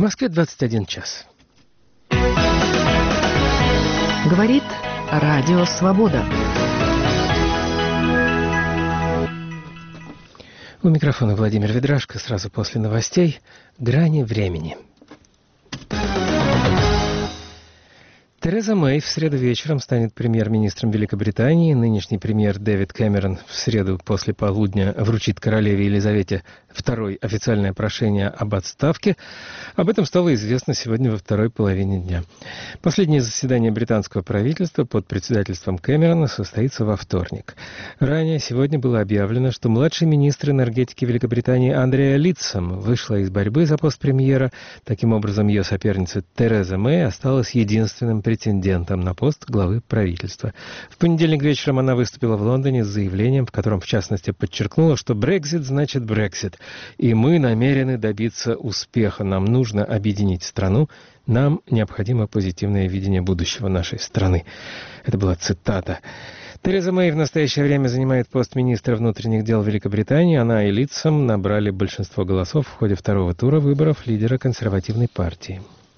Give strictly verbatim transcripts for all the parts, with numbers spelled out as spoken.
Москве двадцать один час. Говорит Радио Свобода. У микрофона Владимир Ведрашко. Сразу после новостей «Грани времени». Тереза Мэй в среду вечером станет премьер-министром Великобритании. Нынешний премьер Дэвид Кэмерон в среду после полудня вручит королеве Елизавете второй официальное прошение об отставке. Об этом стало известно сегодня во второй половине дня. Последнее заседание британского правительства под председательством Кэмерона состоится во вторник. Ранее сегодня было объявлено, что младший министр энергетики Великобритании Андреа Литсом вышла из борьбы за пост премьера. Таким образом, ее соперница Тереза Мэй осталась единственным претендентом на пост главы правительства. В понедельник вечером она выступила в Лондоне с заявлением, в котором в частности подчеркнула, что Брексит значит Брексит, и мы намерены добиться успеха. Нам нужно объединить страну, нам необходимо позитивное видение будущего нашей страны. Это была цитата. Тереза Мэй в настоящее время занимает пост министра внутренних дел Великобритании. Она и Литсом набрали большинство голосов в ходе второго тура выборов лидера консервативной партии.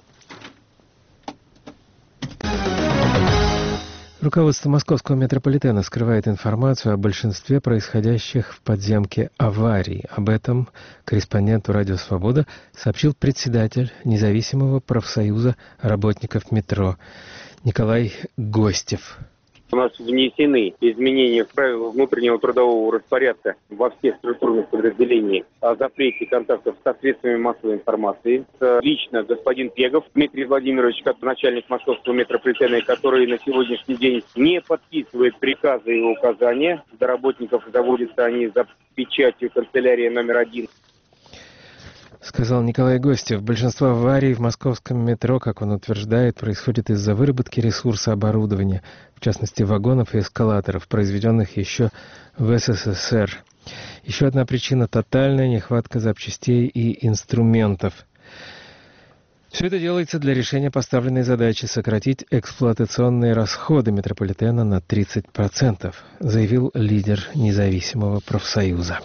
Руководство московского метрополитена скрывает информацию о большинстве происходящих в подземке аварий. Об этом корреспонденту «Радио Свобода» сообщил председатель независимого профсоюза работников метро Николай Гостев. У нас внесены изменения в правила внутреннего трудового распорядка во всех структурных подразделениях о запрете контактов со средствами массовой информации. Лично господин Пегов Дмитрий Владимирович, как начальник московского метрополитена, который на сегодняшний день не подписывает приказы и указания. До работников доводятся они за печатью канцелярии номер один. Сказал Николай Гостев. Большинство аварий в московском метро, как он утверждает, происходит из-за выработки ресурса оборудования, в частности вагонов и эскалаторов, произведенных еще в СССР. Еще одна причина – тотальная нехватка запчастей и инструментов. Все это делается для решения поставленной задачи сократить эксплуатационные расходы метрополитена на тридцать процентов, заявил лидер независимого профсоюза.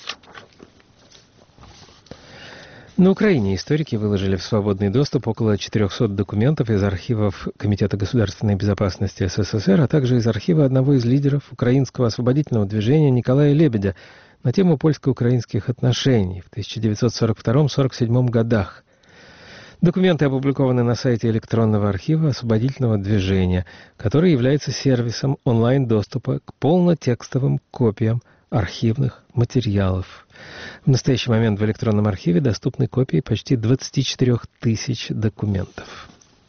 На Украине историки выложили в свободный доступ около четырехсот документов из архивов Комитета государственной безопасности СССР, а также из архива одного из лидеров украинского освободительного движения Николая Лебедя на тему польско-украинских отношений в тысяча девятьсот сорок втором — сорок седьмом годах. Документы опубликованы на сайте электронного архива освободительного движения, который является сервисом онлайн-доступа к полнотекстовым копиям архивных материалов. В настоящий момент в электронном архиве доступны копии почти двадцати четырёх тысяч документов.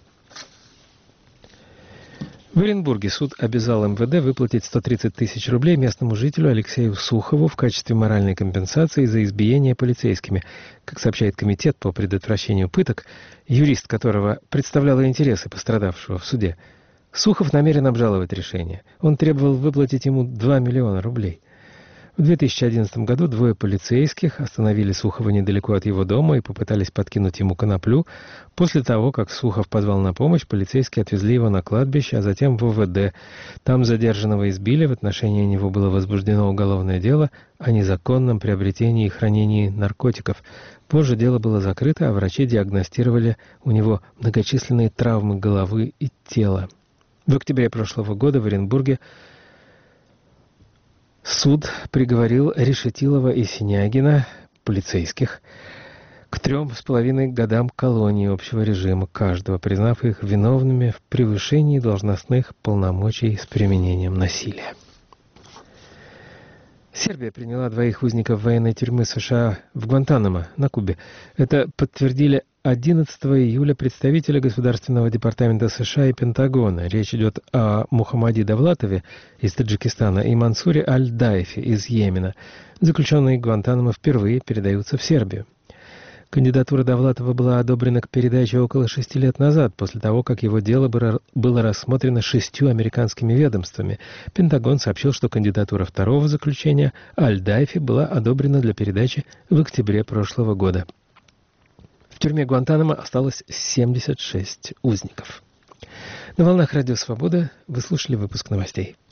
В Оренбурге суд обязал эм вэ дэ выплатить сто тридцать тысяч рублей местному жителю Алексею Сухову в качестве моральной компенсации за избиение полицейскими. Как сообщает Комитет по предотвращению пыток, юрист которого представлял интересы пострадавшего в суде, Сухов намерен обжаловать решение. Он требовал выплатить ему два миллиона рублей. В две тысячи одиннадцатом году двое полицейских остановили Сухова недалеко от его дома и попытались подкинуть ему коноплю. После того, как Сухов позвал на помощь, полицейские отвезли его на кладбище, а затем в о вэ дэ. Там задержанного избили, в отношении него было возбуждено уголовное дело о незаконном приобретении и хранении наркотиков. Позже дело было закрыто, а врачи диагностировали у него многочисленные травмы головы и тела. В октябре прошлого года в Оренбурге суд приговорил Решетилова и Синягина, полицейских, к трем с половиной годам колонии общего режима каждого, признав их виновными в превышении должностных полномочий с применением насилия. Сербия приняла двоих узников военной тюрьмы США в Гуантанамо на Кубе. Это подтвердили одиннадцатого июля представители Государственного департамента США и Пентагона. Речь идет о Мухаммаде Давлатове из Таджикистана и Мансуре Аль-Дайфе из Йемена. Заключенные Гуантанамо впервые передаются в Сербию. Кандидатура Давлатова была одобрена к передаче около шести лет назад, после того, как его дело было рассмотрено шестью американскими ведомствами. Пентагон сообщил, что кандидатура второго заключения Аль-Дайфи была одобрена для передачи в октябре прошлого года. В тюрьме Гуантанамо осталось семьдесят шесть узников. На волнах Радио Свобода вы слушали выпуск новостей.